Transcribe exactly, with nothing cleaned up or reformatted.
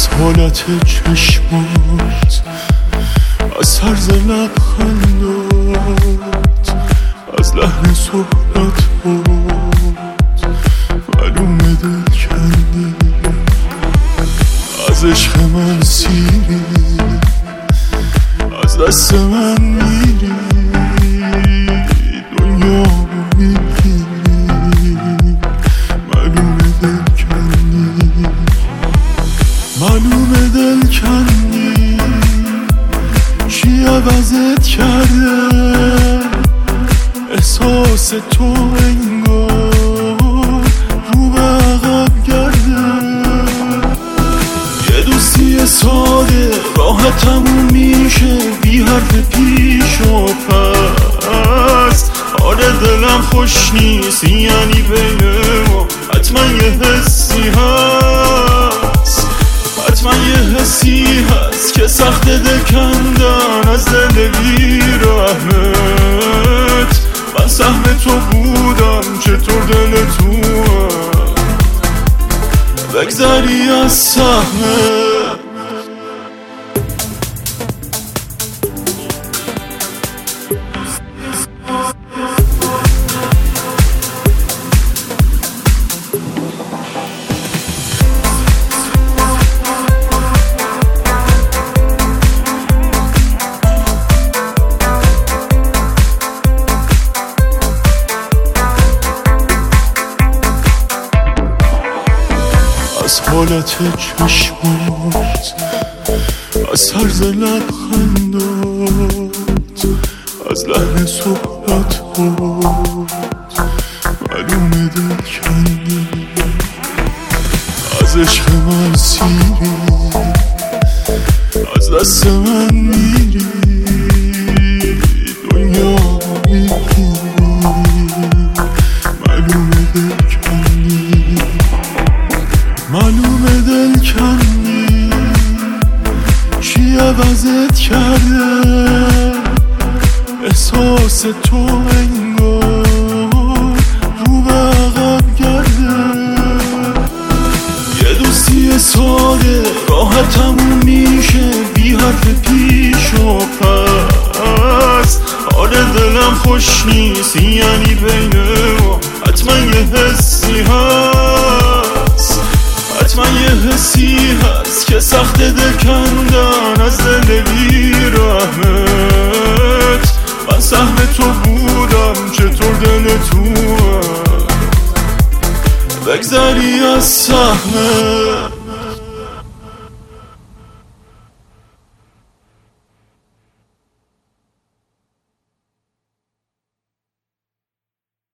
از حالت چشمات، از طرز لبخندات، از لحن صحبتات معلومه دل کردی، از عشق من سیری، از دست من میری، دنیا میگیری، معلومه دل کردی، معلومه دل کردی. چی عوضت کرده احساس تو، انگار رو به عقب گرده. یه دوستی ساده راحت تموم میشه بی حرف پیش و پس. آره دلم خوش نیست یعنی بین ما حتما یه حسی هست، حتما یه حسی هست که سخت ده کندن از دل بی‌رحمت. من سهم تو بودم چطور دل تو بگذری از سهمت. از حالت چشمات، از طرز لبخندات، از لحن صحبتات معلومه دل کردی، از عشق من سیری، از دست من میری، دنیا میگیری، معلومه دل کردی، معلومه دل کردی. چی عوضت کرده احساس تو، انگار رو به عقب گرده. یه دوستی ساده راحت تموم میشه بی حرف پیش و پس. آره دلم خوش نیست یعنی بین ما حتما یه حسی هست، حتما یه حسی هست که سخت ده کندن از دل بی‌رحمت. من سهم تو بودم چطور دل تو بگذری از سهمت.